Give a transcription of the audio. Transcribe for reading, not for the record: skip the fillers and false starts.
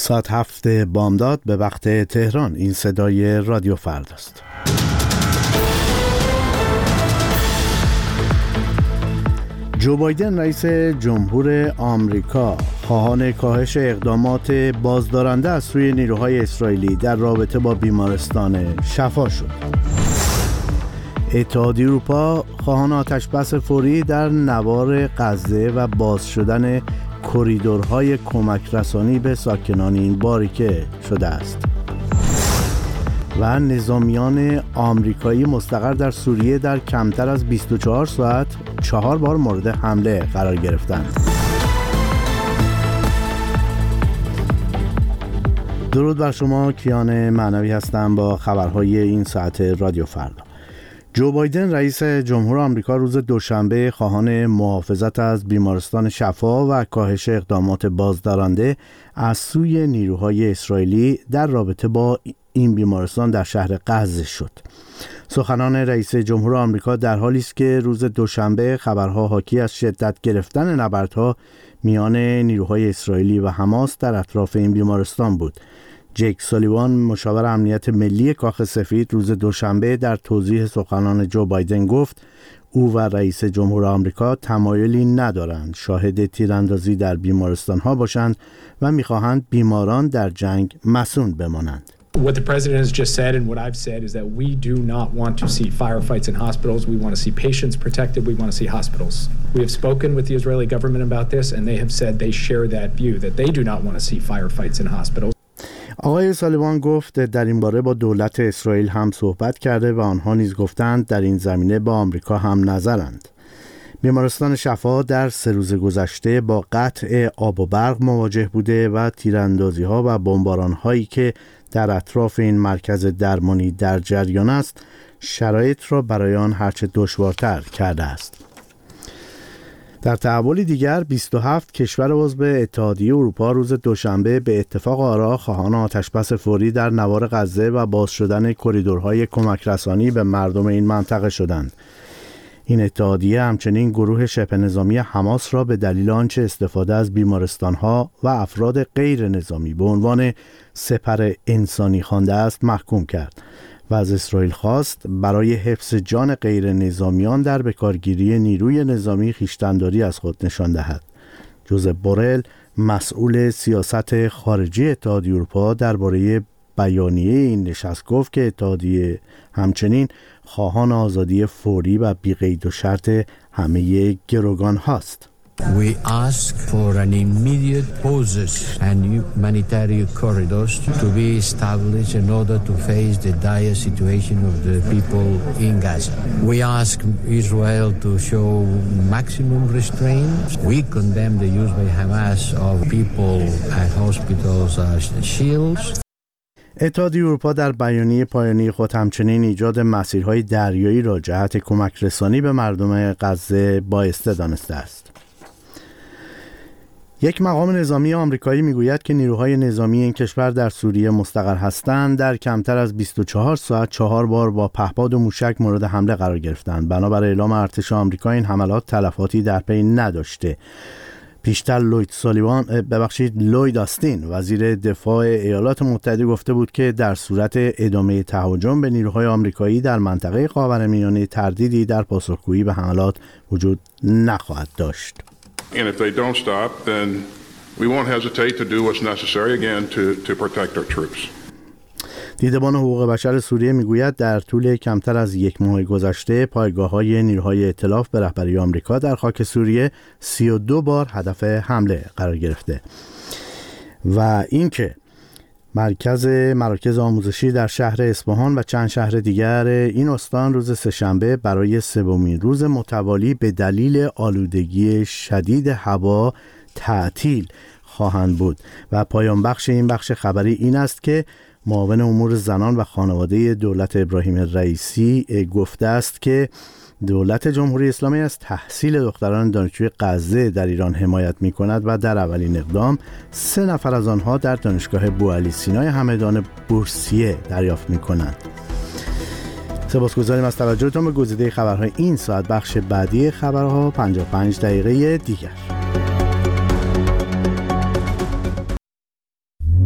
ساعت 7 بامداد به وقت تهران. این صدای رادیو فردا است. جو بایدن رئیس جمهور آمریکا خواهان کاهش اقدامات بازدارنده از سوی نیروهای اسرائیلی در رابطه با بیمارستان شفا شد. اتحادیه اروپا خواهان آتش‌بس فوری در نوار غزه و باز شدن کریدورهای کمک رسانی به ساکنان این باریکه شده است. و نظامیان آمریکایی مستقر در سوریه در کمتر از 24 ساعت 4 بار مورد حمله قرار گرفتند. درود بر شما، کیان معنوی هستم با خبرهای این ساعت رادیو فردا. جو بایدن رئیس جمهور آمریکا روز دوشنبه خواهان محافظت از بیمارستان شفا و کاهش اقدامات بازدارنده از سوی نیروهای اسرائیلی در رابطه با این بیمارستان در شهر غزه شد. سخنان رئیس جمهور آمریکا در حالی است که روز دوشنبه خبرها حاکی از شدت گرفتن نبردها میان نیروهای اسرائیلی و حماس در اطراف این بیمارستان بود. جیک سالیوان، مشاور امنیت ملی کاخ سفید، روز دوشنبه در توضیح سخنان جو بایدن گفت او و رئیس جمهور آمریکا تمایلی ندارند شاهد تیراندازی در بیمارستان‌ها باشند و می‌خواهند بیماران در جنگ مصون بمانند. What the president has just said and what I've said is that we do not want to see firefights in hospitals. We want to see patients protected. We want to see hospitals. We have spoken with the Israeli government about this and they have said they share that view that they do not want to see firefights in hospitals. آقای سالیوان گفت در این باره با دولت اسرائیل هم صحبت کرده و آنها نیز گفتند در این زمینه با آمریکا هم نظرند. بیمارستان شفا در 3 روز گذشته با قطع آب و برق مواجه بوده و تیراندازی‌ها و بمباران‌هایی که در اطراف این مرکز درمانی در جریان است شرایط را برای آن هرچه دشوارتر کرده است. در تحولی دیگر 27 کشور عضو اتحادیه اروپا روز دوشنبه به اتفاق آرا خواهان آتش‌بس فوری در نوار غزه و باز شدن کریدورهای کمک رسانی به مردم این منطقه شدند. این اتحادیه همچنین گروه شبه نظامی حماس را به دلیل آنچه استفاده از بیمارستان‌ها و افراد غیر نظامی به عنوان سپر انسانی خوانده است محکوم کرد و از اسرائیل خواست برای حفظ جان غیر نظامیان در بکارگیری نیروی نظامی خویشتن‌داری از خود نشان دهد. جوزپ بورل، مسئول سیاست خارجی اتحادیه اروپا، درباره بیانیه این نشست گفت که اتحادیه همچنین خواهان آزادی فوری و بی‌قید و شرط همه گروگان هاست. We ask for an immediate pauses and humanitarian corridors to be established in order to face the dire situation of the people in Gaza. We ask Israel to show maximum restraint. We condemn the use by Hamas of people and hospitals as shields. اتحادیه اروپا در بیانیه پایانی خود همچنین ایجاد مسیرهای دریایی را جهت کمک رسانی به مردم غزه بایسته دانسته است. یک مقام نظامی آمریکایی میگوید که نیروهای نظامی این کشور در سوریه مستقر هستند در کمتر از 24 ساعت 4 بار با پهپاد و موشک مورد حمله قرار گرفتند. بنابر اعلام ارتش آمریکا این حملات تلفاتی در پی نداشته. پیشتر لوید آستین وزیر دفاع ایالات متحده گفته بود که در صورت ادامه تهاجم به نیروهای آمریکایی در منطقه خاورمیانه تردیدی در پاسخگویی به حملات وجود نخواهد داشت. And if they don't stop, then we won't hesitate to do what's necessary again to protect our troops. دیدبان حقوق بشر سوریه میگوید در طول کمتر از 1 ماه گذشته پایگاه‌های نیروهای ائتلاف به رهبری آمریکا در خاک سوریه 32 بار هدف حمله قرار گرفته و اینکه مراکز آموزشی در شهر اصفهان و چند شهر دیگر این استان روز سه‌شنبه برای 3مین روز متوالی به دلیل آلودگی شدید هوا تعطیل خواهند بود و پایان بخش این بخش خبری این است که معاون امور زنان و خانواده دولت ابراهیم رئیسی گفته است که دولت جمهوری اسلامی از تحصیل دختران دانشجوی غزه در ایران حمایت می کند و در اولین اقدام 3 نفر از آنها در دانشگاه بوعلی سینای همدان بورسیه دریافت می کنند. سپاسگزاریم از توجهتان به گزیده خبرهای این ساعت. بخش بعدی خبرها 55 دقیقه دیگر.